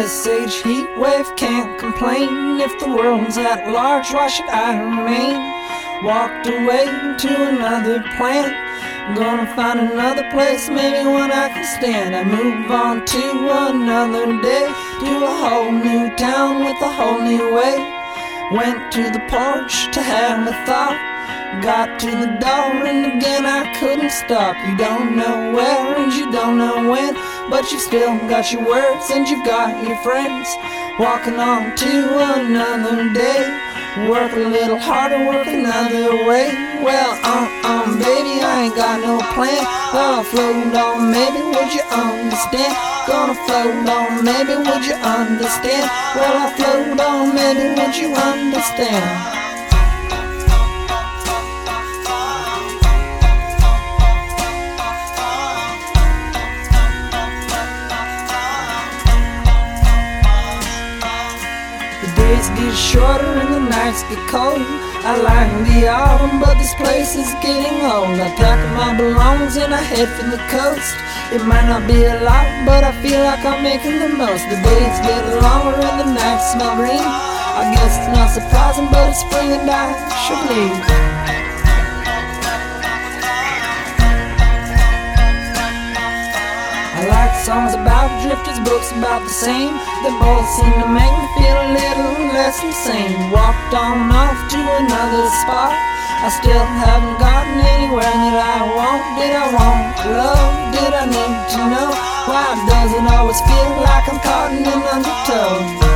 this age heat wave can't complain. If the world's at large, why should I remain? Walked away to another planet, gonna find another place, maybe one I can stand. I move on to another day, to a whole new town with a whole new way. Went to the porch to have a thought, got to the door and again I couldn't stop. You don't know where and you don't know when, but you've still got your words and you've got your friends. Walking on to another day, work a little harder, work another way. Well, baby, I ain't got no plan. Well, I'll float on, maybe would you understand? Gonna float on, maybe would you understand? Well, I'll float on, maybe would you understand? Days get shorter and the nights get cold. I like the autumn, but this place is getting old. I pack up my belongings and I head for the coast. It might not be a lot, but I feel like I'm making the most. The days get longer and the nights smell green. I guess it's not surprising, but it's spring and I should leave. I like songs about drifters, books about the same. They both seem to make me feel a little less insane. Walked on off to another spot, I still haven't gotten anywhere that I want. Did I want love? Did I need to know? Why does it always feel like I'm caught in an undertow?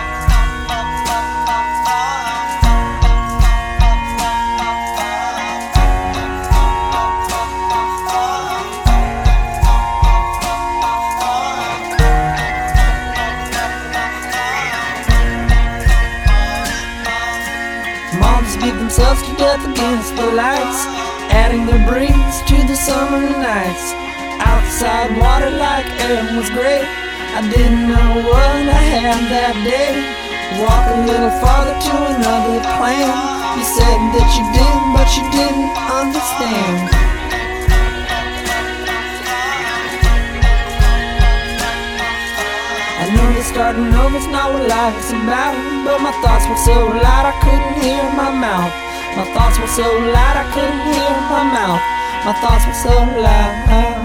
Moths beat themselves to death against the lights, adding their breeze to the summer nights. Outside water like air was gray, I didn't know what I had that day. Walk a little farther to another plan. You said that you did, but you didn't understand. I know that starting over's not what life's about, but my thoughts were so loud I couldn't hear my mouth. My thoughts were so loud I couldn't hear my mouth. My thoughts were so loud.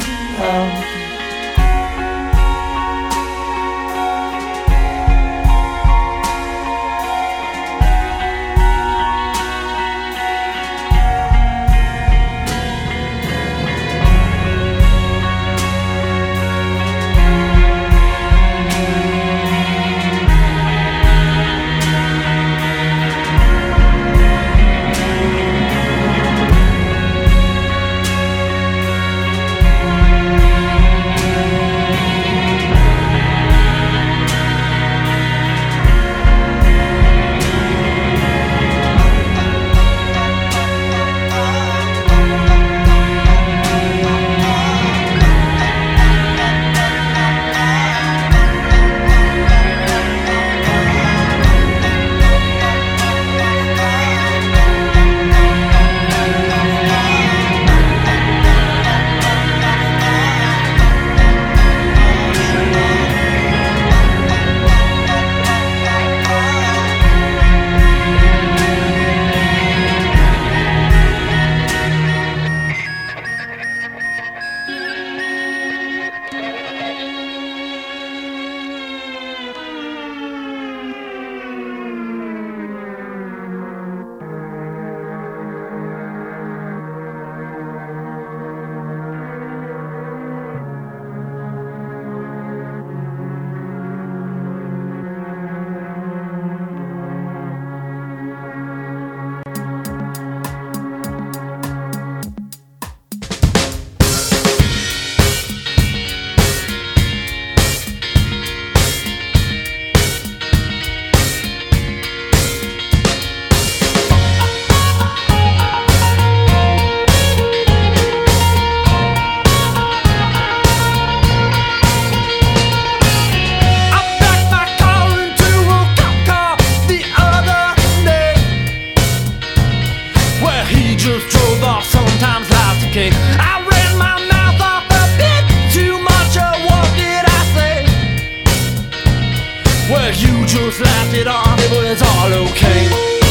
dust it off, but it's all okay.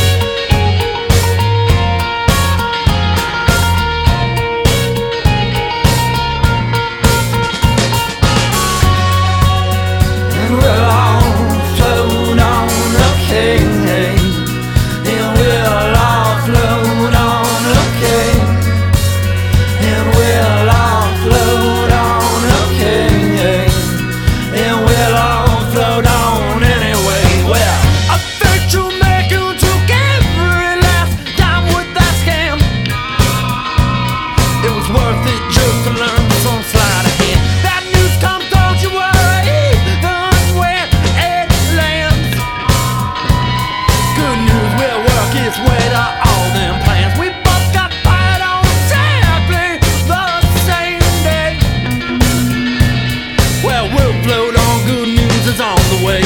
And we'll all float on, okay. And we'll all float on, okay. And we'll all float on, okay. And we'll all float on anyway. Well, I bet you make you took every last dime with that scam. It was worth it just to learn some sleight of hand. That news comes, don't you worry, even when it lands. Good news will work its way to all them plans. We both got fired on exactly the same day. Well, we'll float on, good news is on the way.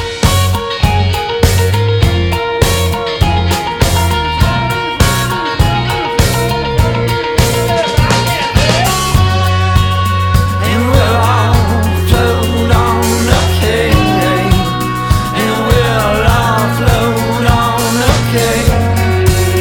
And we'll all float on, okay. And we'll all float on, okay.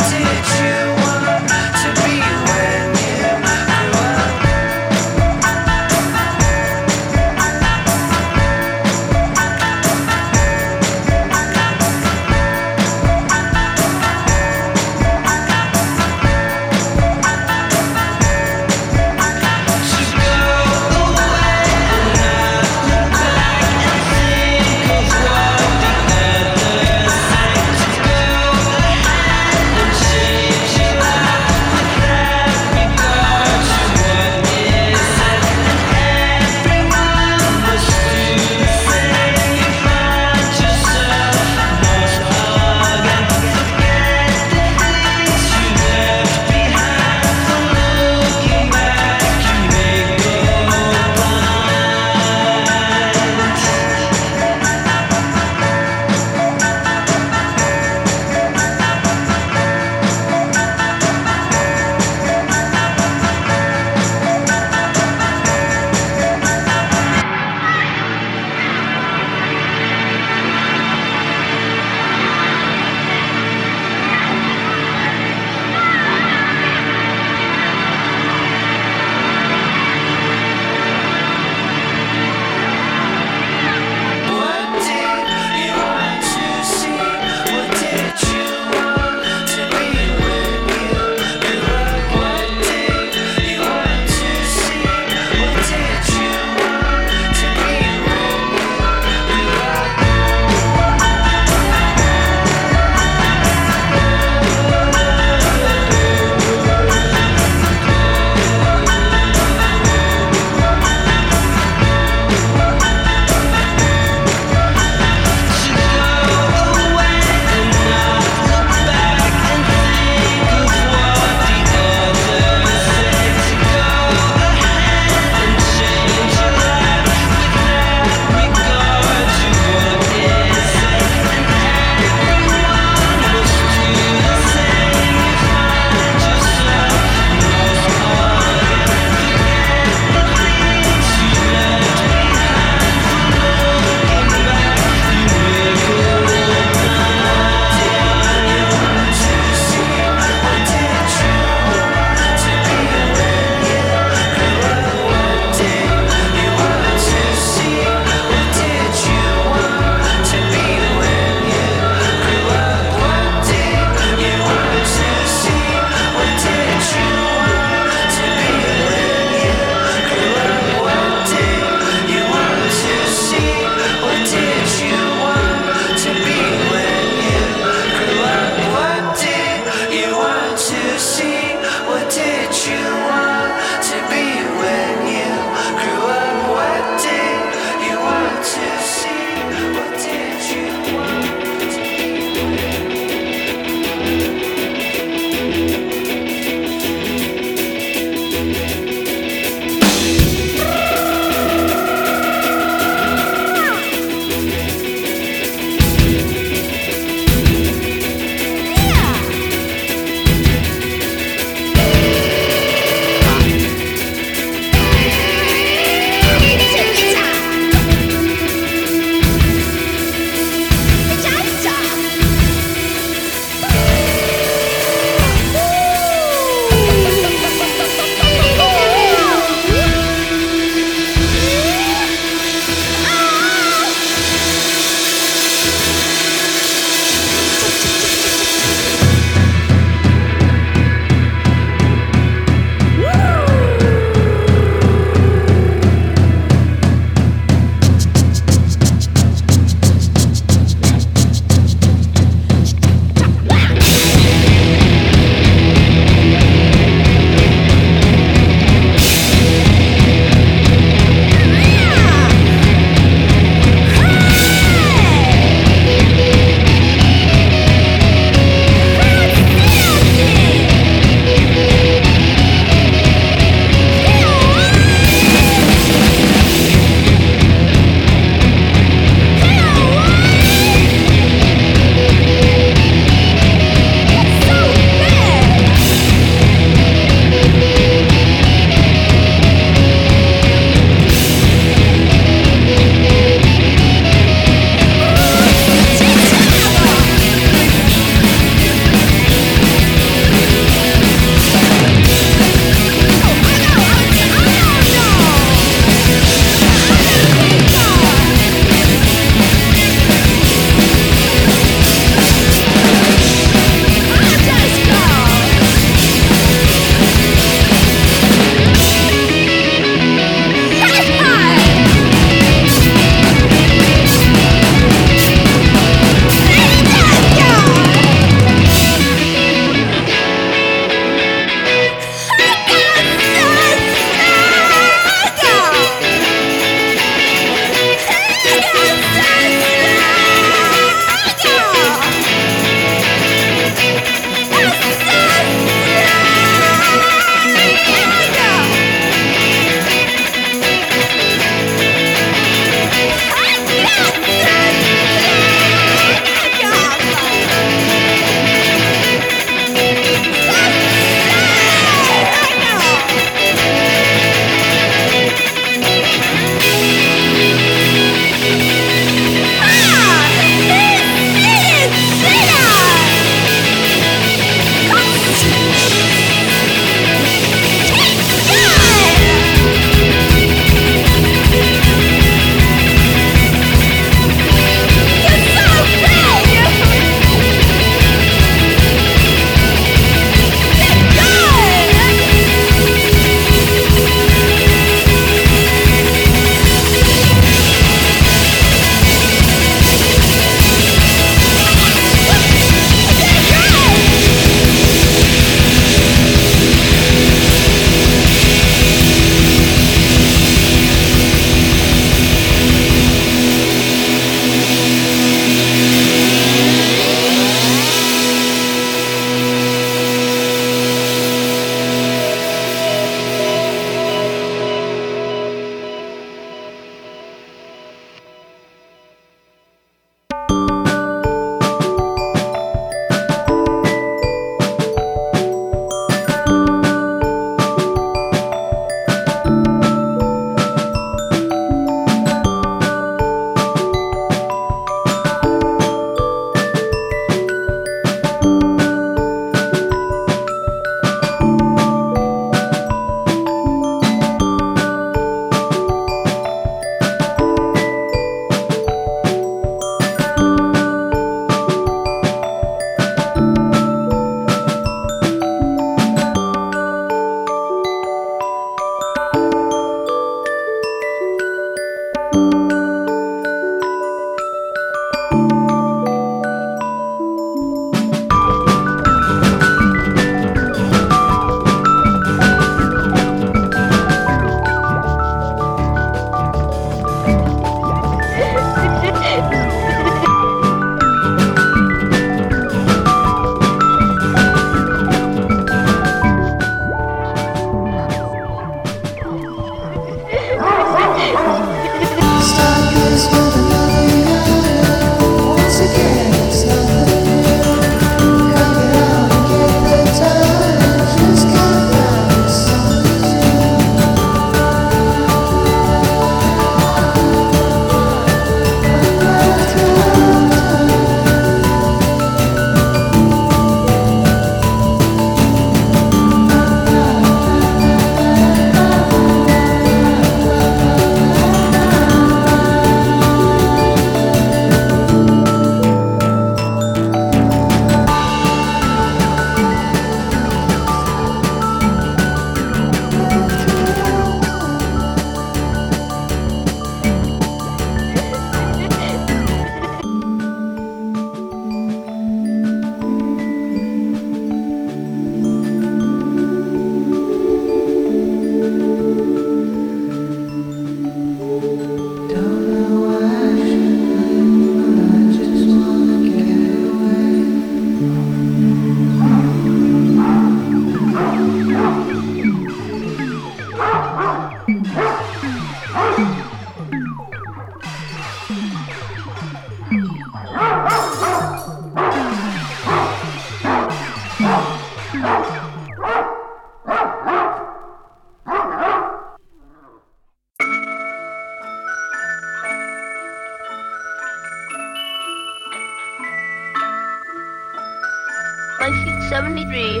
1973,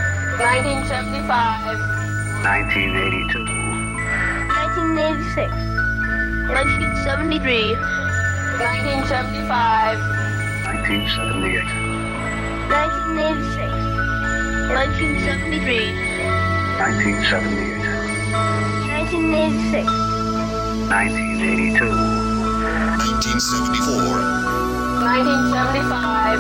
1975, 1982, 1986, 1973, 1975, 1978, 1986, 1973, 1978, 1986, 1982, 1974, 1975,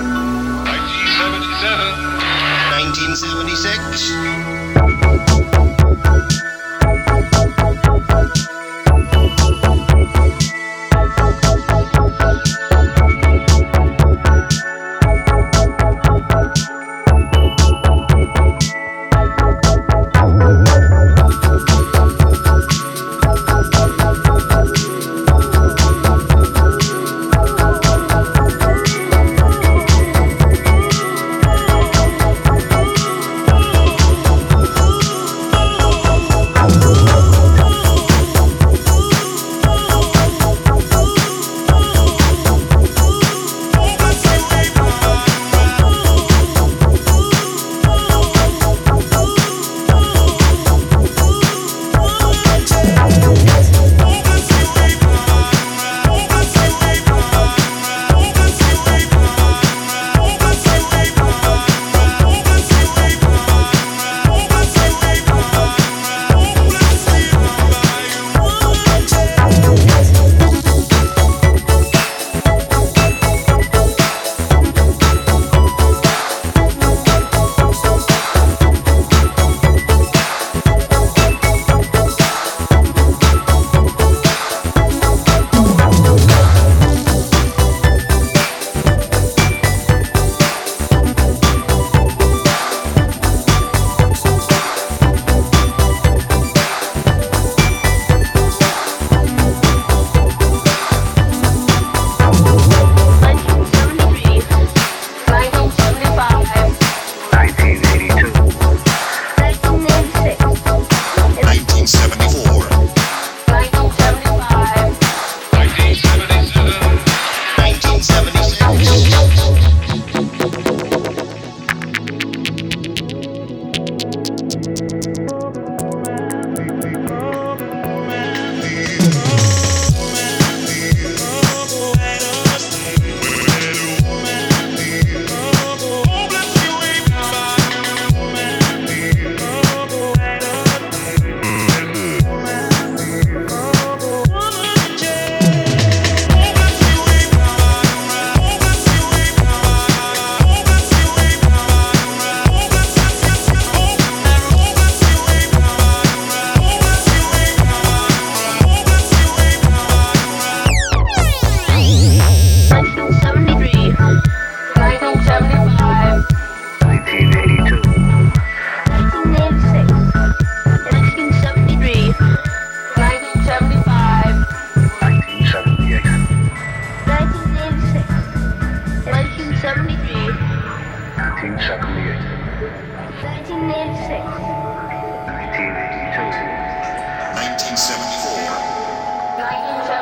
1982, 1974, 1975,